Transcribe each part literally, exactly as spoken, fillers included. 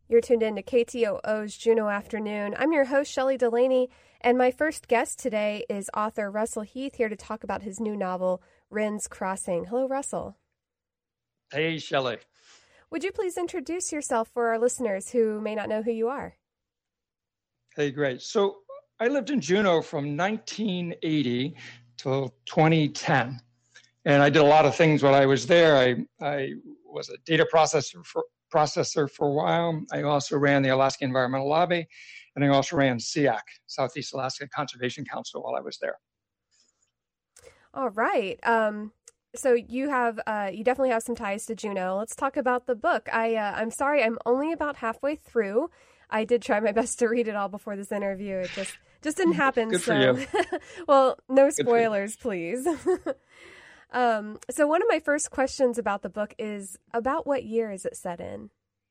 You're tuned in to K T O O's Juneau Afternoon. I'm your host, Shelley Delaney, and my first guest today is author Russell Heath, here to talk about his new novel, Wren's Crossing. Hello, Russell. Hey, Shelley. Would you please introduce yourself for our listeners who may not know who you are? Hey, great. So I lived in Juneau from nineteen eighty till twenty ten, and I did a lot of things while I was there. I, I was a data processor for processor for a while. I also ran the Alaska Environmental Lobby, and I also ran S E A C, Southeast Alaska Conservation Council, while I was there. All right. Um, so you have, uh, you definitely have some ties to Juneau. Let's talk about the book. I, uh, I'm sorry, I'm only about halfway through. I did try my best to read it all before this interview. It just, just didn't happen. Good so. for you. Well, no spoilers, please. Um, so one of my first questions about the book is, about what year is it set in?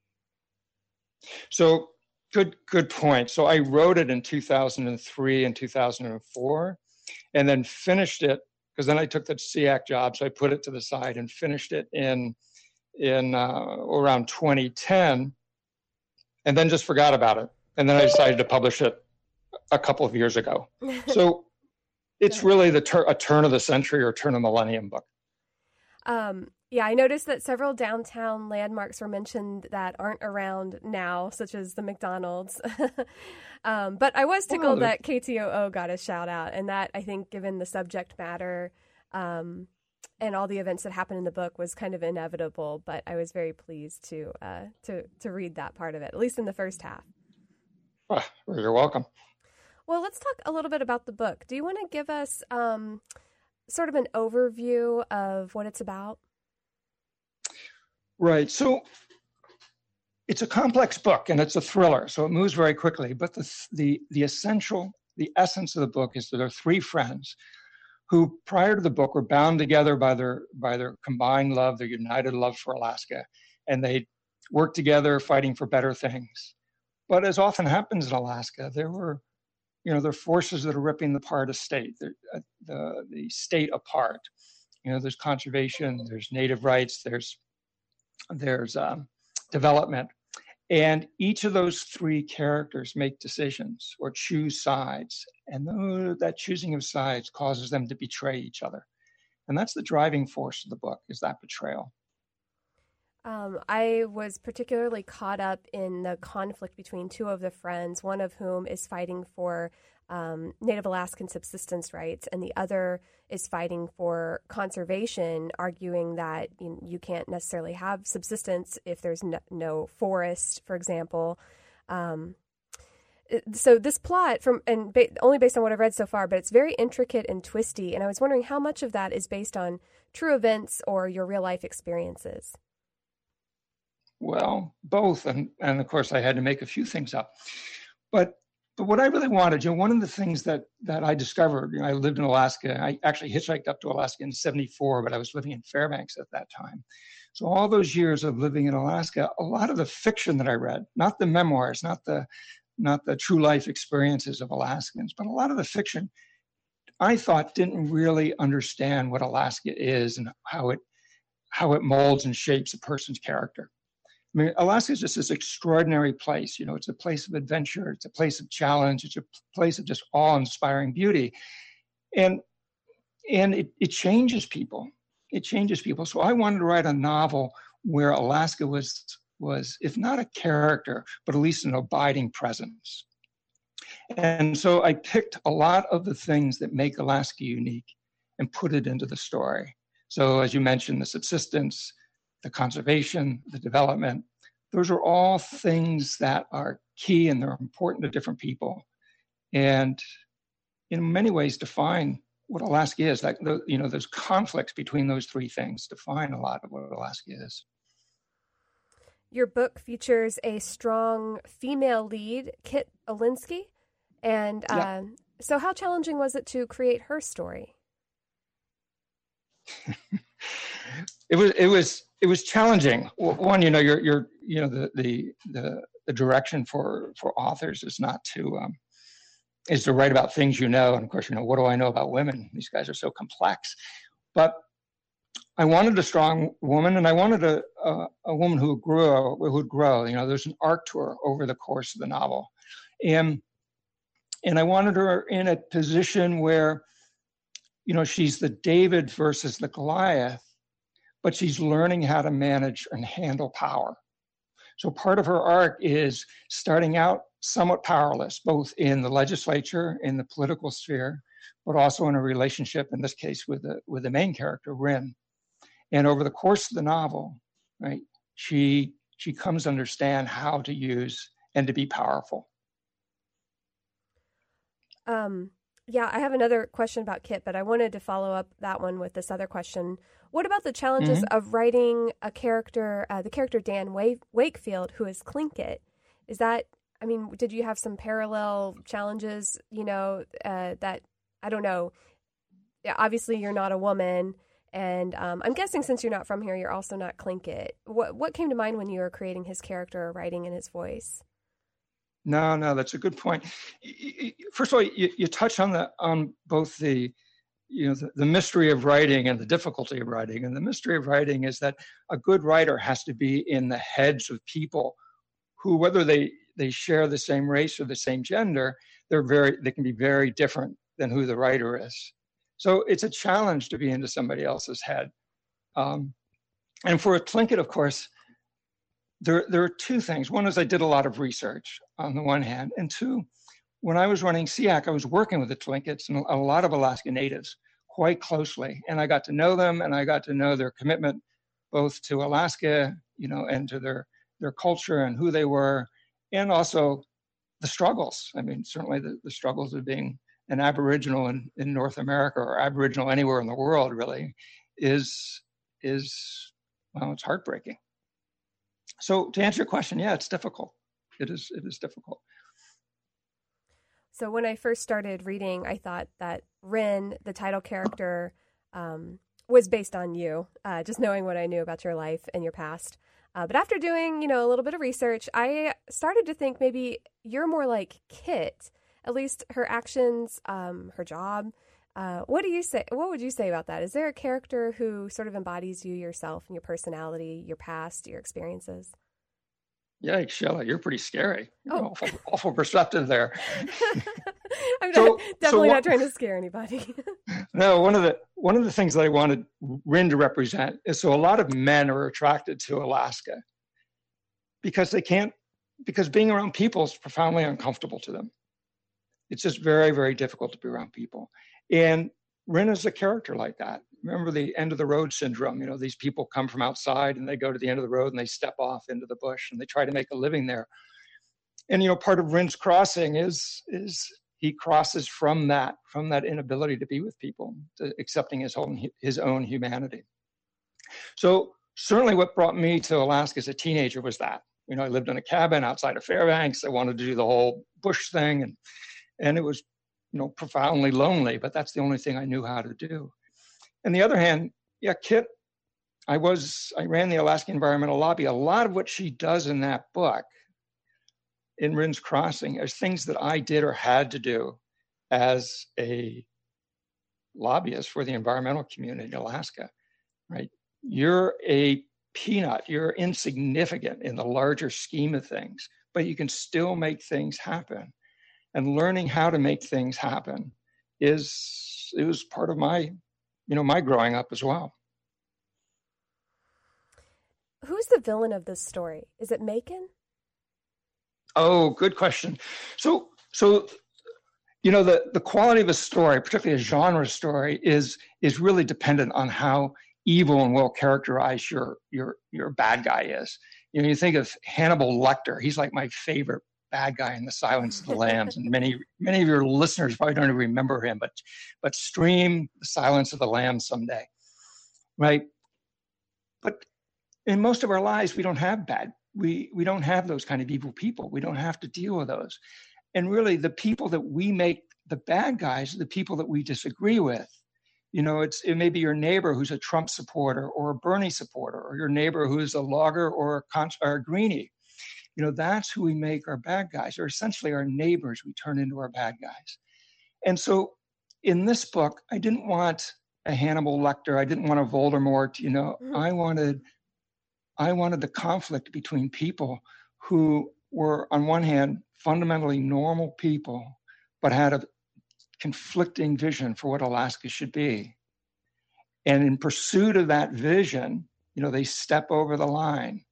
So good, good point. So I wrote it in two thousand three and two thousand four, and then finished it, because then I took the S E A C job, so I put it to the side and finished it in, in uh, around twenty ten, and then just forgot about it. And then I decided to publish it a couple of years ago. So it's really the tur- a turn of the century or turn of millennium book. Um, yeah, I noticed that several downtown landmarks were mentioned that aren't around now, such as the McDonald's. um, but I was tickled well, that K T O O got a shout out, and that, I think, given the subject matter um, and all the events that happened in the book, was kind of inevitable. But I was very pleased to uh, to to read that part of it, at least in the first half. Oh, you're welcome. Well, let's talk a little bit about the book. Do you want to give us um, sort of an overview of what it's about? Right. So it's a complex book and it's a thriller, so it moves very quickly. But the the the essential, the essence of the book is that there are three friends who, prior to the book, were bound together by their by their combined love, their united love for Alaska, and they worked together fighting for better things. But as often happens in Alaska, there were You know, there are forces that are ripping apart a state, the, the, the state apart. You know, there's conservation, there's native rights, there's, there's um, development. And each of those three characters make decisions or choose sides. And those, that choosing of sides causes them to betray each other. And that's the driving force of the book, is that betrayal. Um, I was particularly caught up in the conflict between two of the friends, one of whom is fighting for um, Native Alaskan subsistence rights, and the other is fighting for conservation, arguing that you, you can't necessarily have subsistence if there's no, no forest, for example. Um, so this plot, from and ba- only based on what I've read so far, but it's very intricate and twisty, and I was wondering how much of that is based on true events or your real-life experiences. Well, both, and and of course I had to make a few things up, but but what I really wanted, you know, one of the things that that I discovered, you know, I lived in Alaska. I actually hitchhiked up to Alaska in seventy-four, but I was living in Fairbanks at that time. So all those years of living in Alaska, a lot of the fiction that I read, not the memoirs, not the not the true life experiences of Alaskans, but a lot of the fiction, I thought didn't really understand what Alaska is and how it how it molds and shapes a person's character. I mean, Alaska is just this extraordinary place. You know, it's a place of adventure. It's a place of challenge. It's a place of just awe-inspiring beauty. And, and it, it changes people. It changes people. So I wanted to write a novel where Alaska was, was, if not a character, but at least an abiding presence. And so I picked a lot of the things that make Alaska unique and put it into the story. So as you mentioned, the subsistence, the conservation, the development, those are all things that are key and they're important to different people. And in many ways define what Alaska is. Like, the, you know, there's conflicts between those three things define a lot of what Alaska is. Your book features a strong female lead, Kit Olinsky. And uh, yeah. So how challenging was it to create her story? It was it was it was challenging. One, you know, you're you're you know the the the, the direction for for authors is not to um, is to write about things you know. And of course, you know, what do I know about women? These guys are so complex. But I wanted a strong woman, and I wanted a, a, a woman who would grow, who would grow. You know, there's an arc to her over the course of the novel. And, and I wanted her in a position where, you know, she's the David versus the Goliath, but she's learning how to manage and handle power. So part of her arc is starting out somewhat powerless, both in the legislature, in the political sphere, but also in a relationship, in this case, with the, with the main character, Rin. And over the course of the novel, right, she she comes to understand how to use and to be powerful. Um, yeah, I have another question about Kit, but I wanted to follow up that one with this other question. What about the challenges mm-hmm. of writing a character, uh, the character Dan Wakefield, who is Tlingit? Is that, I mean, did you have some parallel challenges, you know, uh, that, I don't know, obviously you're not a woman. And um, I'm guessing since you're not from here, you're also not Tlingit. What what came to mind when you were creating his character or writing in his voice? No, no, that's a good point. First of all, you, you touch on the on both the you know the, the mystery of writing and the difficulty of writing. And the mystery of writing is that a good writer has to be in the heads of people who, whether they they share the same race or the same gender, they're very they can be very different than who the writer is. So it's a challenge to be into somebody else's head. Um, and for a Tlingit, of course, there, there are two things. One is I did a lot of research on the one hand. And two, when I was running S E A C, I was working with the Tlingits and a lot of Alaska Natives quite closely. And I got to know them, and I got to know their commitment both to Alaska, you know, and to their, their culture and who they were, and also the struggles. I mean, certainly the, the struggles of being an Aboriginal in, in North America, or Aboriginal anywhere in the world, really, is, is well, it's heartbreaking. So to answer your question, yeah, it's difficult. It is, it is difficult. So when I first started reading, I thought that Rin, the title character, um, was based on you, uh, just knowing what I knew about your life and your past. Uh, but after doing, you know, a little bit of research, I started to think maybe you're more like Kit. At least her actions, um, her job. Uh, what do you say? What would you say about that? Is there a character who sort of embodies you, yourself, and your personality, your past, your experiences? Yikes, Sheila, you're pretty scary. You're oh. awful, awful perceptive there. I'm so, not, definitely so not trying to scare anybody. No, one of the one of the things that I wanted Rin to represent is so a lot of men are attracted to Alaska because they can't, because being around people is profoundly uncomfortable to them. It's just very, very difficult to be around people. And Rin is a character like that. Remember the end of the road syndrome. You know, these people come from outside and they go to the end of the road and they step off into the bush and they try to make a living there. And, you know, part of Rin's crossing is, is he crosses from that, from that inability to be with people, to accepting his own, his own humanity. So certainly what brought me to Alaska as a teenager was that. You know, I lived in a cabin outside of Fairbanks. I wanted to do the whole bush thing. And And it was, you know, profoundly lonely, but that's the only thing I knew how to do. On the other hand, yeah, Kit, I was, I ran the Alaska Environmental Lobby. A lot of what she does in that book, in Rin's Crossing, are things that I did or had to do as a lobbyist for the environmental community in Alaska, right? You're a peanut, you're insignificant in the larger scheme of things, but you can still make things happen. And learning how to make things happen is, it was part of my, you know, my growing up as well. Who's the villain of this story? Is it Macon? Oh, good question. So, so, you know, the, the quality of a story, particularly a genre story, is, is really dependent on how evil and well characterized your, your, your bad guy is. You know, you think of Hannibal Lecter, he's like my favorite bad guy in The Silence of the Lambs, and many many of your listeners probably don't even remember him, but but stream The Silence of the Lambs someday, right? But in most of our lives, we don't have bad, we we don't have those kind of evil people. We don't have to deal with those. And really, the people that we make the bad guys are the people that we disagree with. You know, it's it may be your neighbor who's a Trump supporter or a Bernie supporter, or your neighbor who's a logger or a, con- or a greenie. You know, that's who we make our bad guys, or essentially our neighbors we turn into our bad guys. And so in this book, I didn't want a Hannibal Lecter. I didn't want a Voldemort. You know, Mhm. I wanted, I wanted the conflict between people who were, on one hand, fundamentally normal people, but had a conflicting vision for what Alaska should be. And in pursuit of that vision, you know, they step over the line.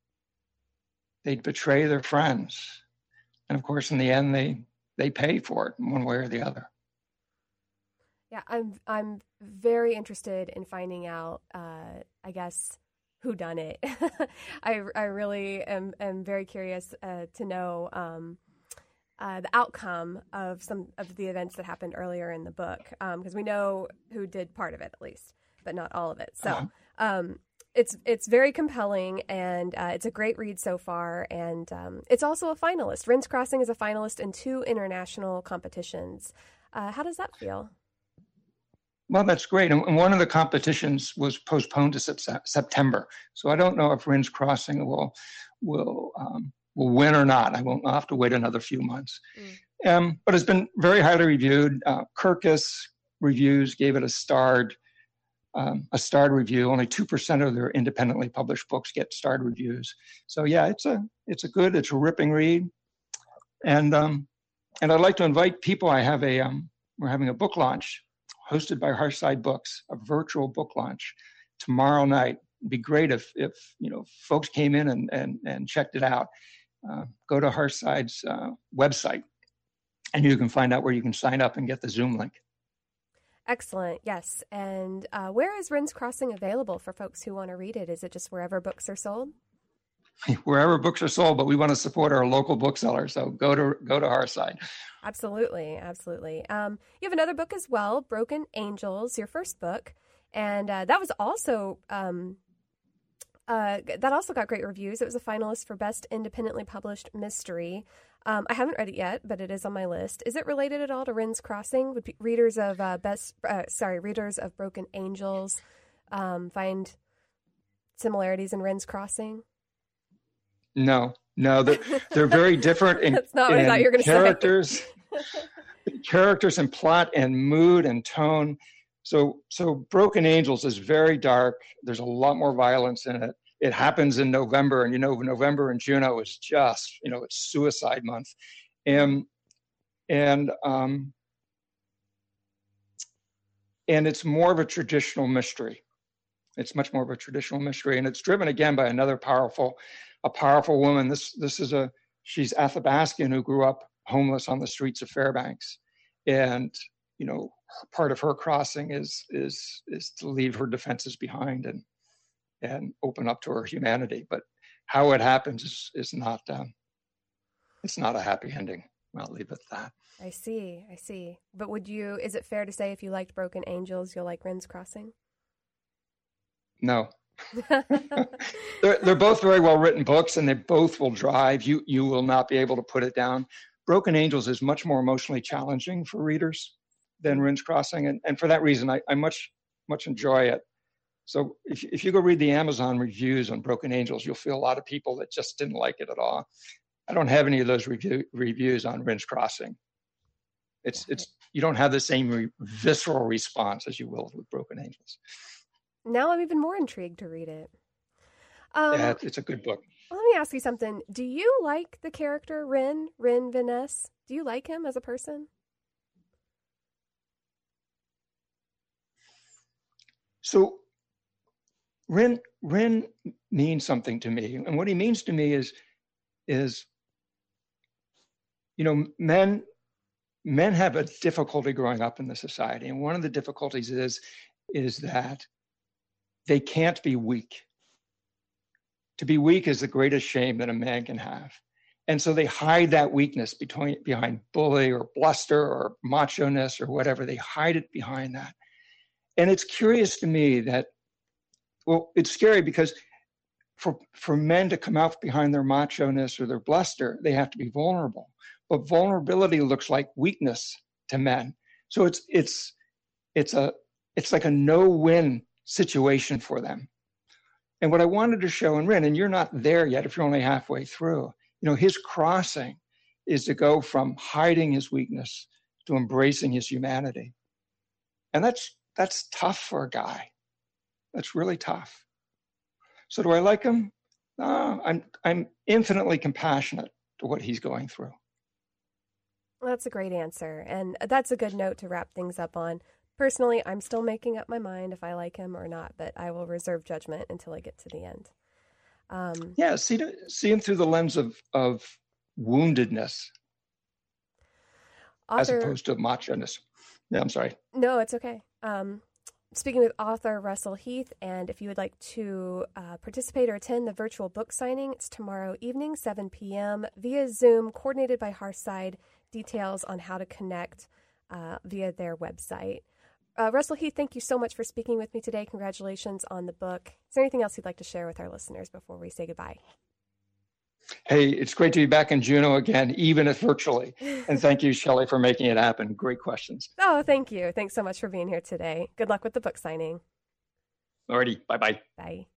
They'd betray their friends. And of course, in the end, they they pay for it in one way or the other. Yeah, I'm I'm very interested in finding out, uh, I guess, who done it. I I really am am very curious uh, to know um, uh, the outcome of some of the events that happened earlier in the book, because um, we know who did part of it at least, but not all of it. So. Uh-huh. Um, It's it's very compelling, and uh, it's a great read so far. And um, it's also a finalist. Wren's Crossing is a finalist in two international competitions. Uh, how does that feel? Well, that's great. And one of the competitions was postponed to sep- September, so I don't know if Wren's Crossing will will um, will win or not. I won't I'll have to wait another few months. Mm. Um, but it's been very highly reviewed. Uh, Kirkus Reviews gave it a starred. Um, a starred review. Only two percent of their independently published books get starred reviews. So yeah, it's a it's a good, it's a ripping read. And um, and I'd like to invite people. I have a um, we're having a book launch hosted by Hearthside Books, a virtual book launch tomorrow night. It'd be great if if you know folks came in and and and checked it out. Uh, go to Hearthside's uh, website, and you can find out where you can sign up and get the Zoom link. Excellent. Yes. And uh, where is Wren's Crossing available for folks who want to read it? Is it just wherever books are sold? Wherever books are sold, but we want to support our local booksellers. So go to go to Hearthside. Absolutely. Absolutely. Um, you have another book as well, Broken Angels, your first book. And uh, that was also, um, uh, that also got great reviews. It was a finalist for Best Independently Published Mystery. Um, I haven't read it yet, but it is on my list. Is it related at all to Wren's Crossing? Would readers of uh, best, uh, sorry, readers of Broken Angels um, find similarities in Wren's Crossing? No, no, they're they're very different in, That's not what I thought you were going to say. characters, characters and plot and mood and tone. So, so Broken Angels is very dark. There's a lot more violence in it. It happens in November, and you know, November in Juneau is just, you know, it's suicide month, and and um, and it's more of a traditional mystery. It's much more of a traditional mystery, and it's driven again by another powerful, a powerful woman. This this is a she's Athabascan who grew up homeless on the streets of Fairbanks, and you know, part of her crossing is is is to leave her defenses behind and. and open up to her humanity. But how it happens is, is not, um, it's not a happy ending. I'll leave it at that. I see, I see. But would you, is it fair to say if you liked Broken Angels, you'll like Wren's Crossing? No. they're, they're both very well written books, and they both will drive. You, you will not be able to put it down. Broken Angels is much more emotionally challenging for readers than Wren's Crossing. And, and for that reason, I, I much, much enjoy it. So if, if you go read the Amazon reviews on Broken Angels, you'll feel a lot of people that just didn't like it at all. I don't have any of those review, reviews on Wren's Crossing. It's it's you don't have the same re, visceral response as you will with Broken Angels. Now I'm even more intrigued to read it. Um, yeah, it's a good book. Let me ask you something. Do you like the character Wren, Wren Vaness? Do you like him as a person? So Wren, Wren means something to me. And what he means to me is, is, you know, men, men have a difficulty growing up in the society. And one of the difficulties is, is that they can't be weak. To be weak is the greatest shame that a man can have. And so they hide that weakness between, behind bully or bluster or macho-ness or whatever. They hide it behind that. And it's curious to me that, well, it's scary because for, for men to come out behind their macho-ness or their bluster, they have to be vulnerable. But vulnerability looks like weakness to men. So it's it's it's a it's like a no-win situation for them. And what I wanted to show in Wren, and you're not there yet if you're only halfway through, you know, his crossing is to go from hiding his weakness to embracing his humanity. And that's that's tough for a guy. That's really tough. So do I like him? Uh, I'm I'm infinitely compassionate to what he's going through. Well, that's a great answer, and that's a good note to wrap things up on. Personally, I'm still making up my mind if I like him or not, but I will reserve judgment until I get to the end. Um, yeah, see see him through the lens of of woundedness, author, as opposed to macho-ness. Yeah, I'm sorry. No, it's okay. Um, speaking with author Russell Heath, and if you would like to uh, participate or attend the virtual book signing, it's tomorrow evening, seven p.m. via Zoom, coordinated by Hearthside. Details on how to connect uh, via their website. Uh, Russell Heath, thank you so much for speaking with me today. Congratulations on the book. Is there anything else you'd like to share with our listeners before we say goodbye? Hey, it's great to be back in Juneau again, even if virtually. And thank you, Shelley, for making it happen. Great questions. Oh, thank you. Thanks so much for being here today. Good luck with the book signing. Alrighty. Bye-bye. Bye.